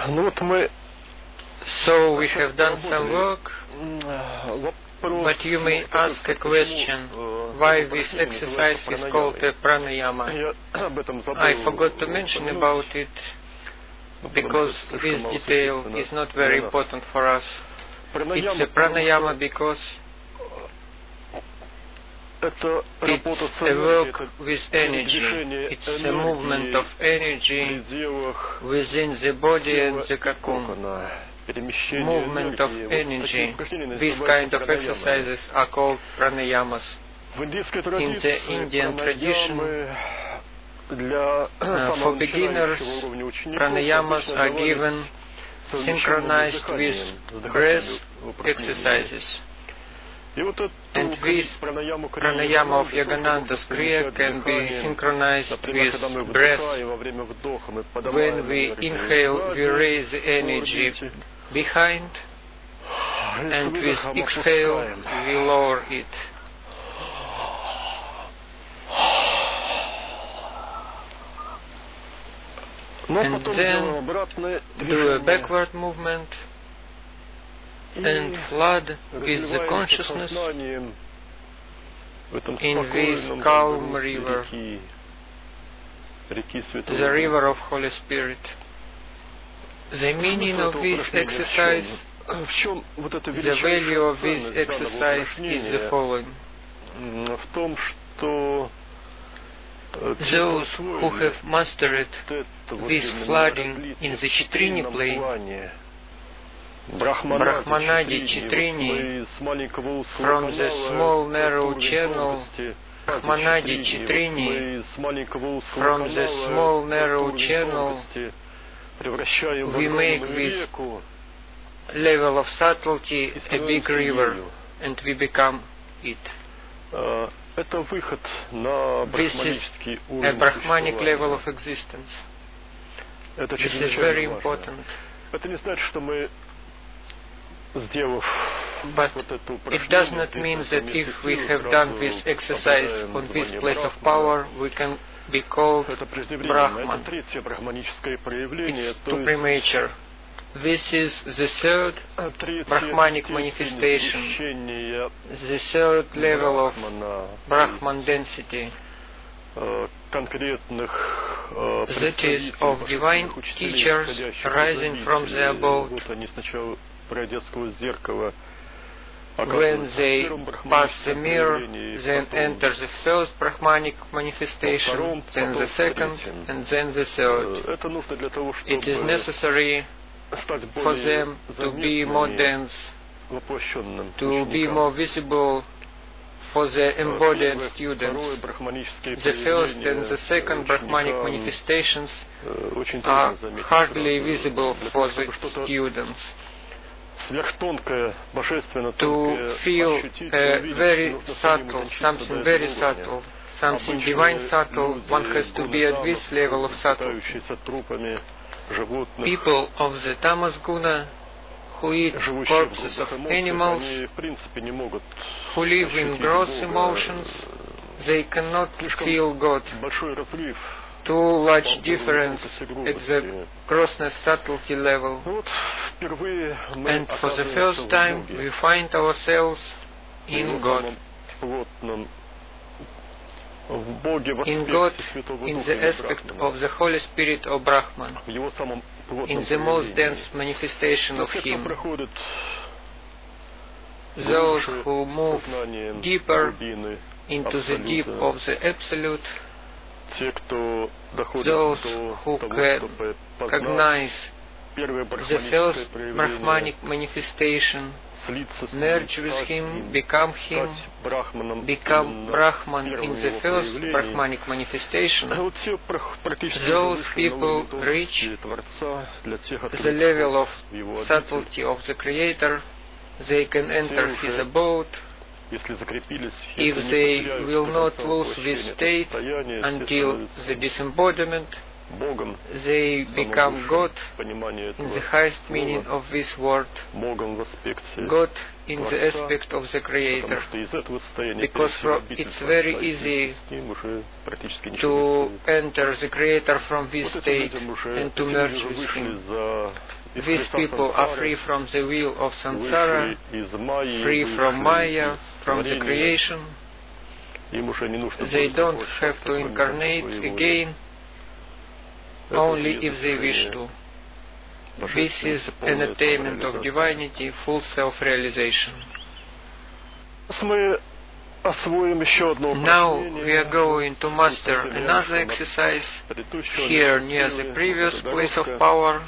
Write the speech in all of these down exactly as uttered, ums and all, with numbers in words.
Ну вот мы So we have done some work, but you may ask a question, why this exercise is called a pranayama. I forgot to mention about it, because this detail is not very important for us. It's a pranayama because it's a work with energy. It's a movement of energy within the body and the cocoon. Movement of energy. These kind of exercises are called pranayamas. In the Indian tradition, uh, for beginners, pranayamas are given synchronized with breath exercises. And this pranayama of Yogananda's Kriya can be synchronized with breath. When we inhale, we raise the energy behind, and with exhale, we lower it. And then do a backward movement and flood with the consciousness in this calm river, the river of Holy Spirit. The meaning of this exercise, the value of this exercise is the following. Those who have mastered this flooding in the Chitrini plane, Brahmanadi Chitrini, from the small narrow channel, Brahmanadi Chitrini, from the small narrow channel, we make this level of subtlety a big river, and we become it. This is a Brahmanic level of existence. This is very important. But it does not mean that if we have done this exercise on this place of power, we can be called Brahman. It's too premature. This is the third Brahmanic manifestation, the third level of Brahman density, that is, of divine teachers rising from the abode. When they pass the mirror, then enter the first Brahmanic manifestation, then the second, and then the third. It is necessary for them to be more dense, to be more visible for the embodied students. The first and the second Brahmanic manifestations are hardly visible for the students. To feel a very subtle, something very subtle, something divine subtle, one has to be at this level of subtlety. People of the Tamas Guna, who eat corpses of animals, who live in gross emotions, they cannot feel God. Too large difference at the grossness subtlety level. And for the first time we find ourselves in God. In God, in the aspect of the Holy Spirit or Brahman, in the most dense manifestation of Him. Those who move deeper into the deep of the Absolute, those who can recognize the first Brahmanic manifestation, merge with Him, become Him, become Brahman in the first Brahmanic manifestation, those people reach the level of subtlety of the Creator. They can enter His abode. If they will not lose this state until the disembodiment, they become God in the highest meaning of this word, God in the aspect of the Creator, because it's very easy to enter the Creator from this state and to merge with Him. These people are free from the wheel of samsara, free from Maya, from the creation. They don't have to incarnate again, only if they wish to. This is an attainment of divinity, full self-realization. Now we are going to master another exercise here near the previous place of power.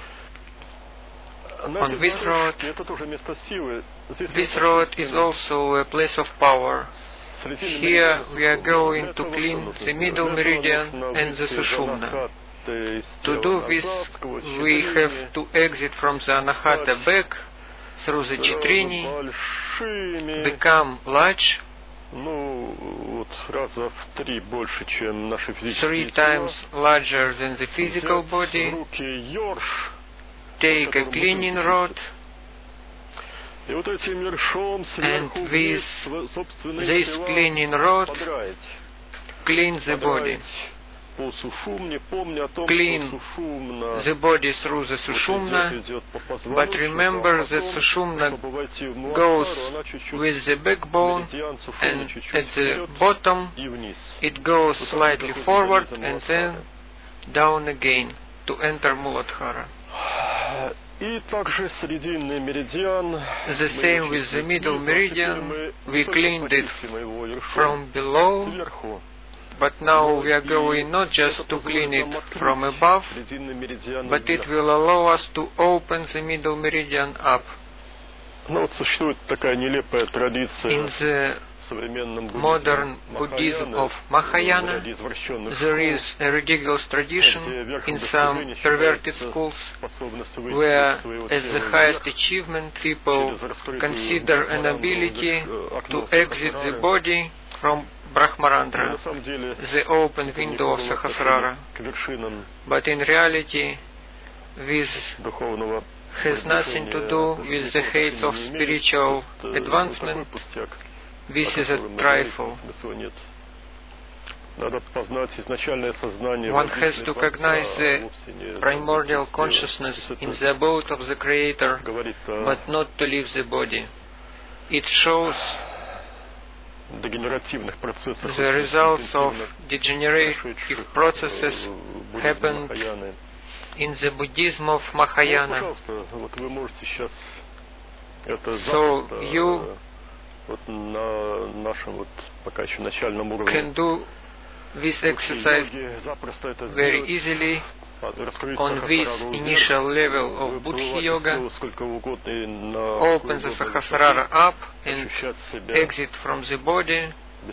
On this road, this road is also a place of power. Here we are going to clean the middle meridian and the Sushumna. To do this, we have to exit from the Anahata back through the Chitrini, become large, three times larger than the physical body, take a cleaning rod, and with this cleaning rod, clean the body. Clean the body through the Sushumna, but remember that Sushumna goes with the backbone, and at the bottom it goes slightly forward and then down again to enter Muladhara. The same with the middle meridian, we cleaned it from below, but now we are going not just to clean it from above, but it will allow us to open the middle meridian up. In the modern Buddhism of Mahayana, there is a ridiculous tradition in some perverted schools where, as the highest achievement, people consider an ability to exit the body from Brahmarandra, the open window of Sahasrara. But in reality, this has nothing to do with the heights of spiritual advancement. This is a trifle. One has to recognize the primordial consciousness in the abode of the Creator, but not to leave the body. It shows the results of degenerative processes happened in the Buddhism of Mahayana. So you can do this exercise very easily on this initial level of Buddhi Yoga. Open the Sahasrara up and exit from the body.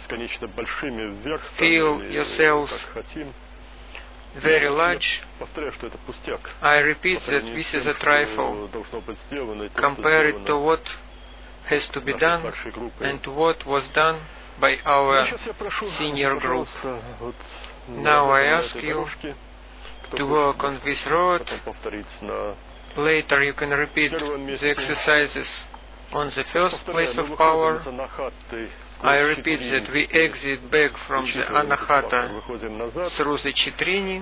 Feel yourselves very large. I repeat that this is a trifle. Compare it to what has to be done and what was done by our senior group. Now I ask you to work on this road. Later you can repeat the exercises on the first place of power. I repeat that we exit back from the Anahata through the Chitrini.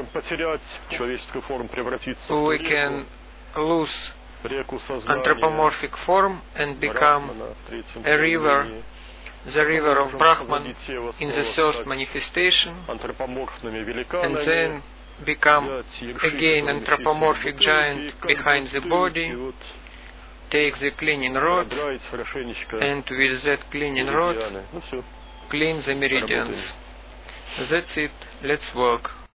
We can lose anthropomorphic form and become a river, the river of Brahman in the first manifestation, and then become again anthropomorphic giant behind the body, take the cleaning rod, and with that cleaning rod clean the meridians. That's it. Let's work.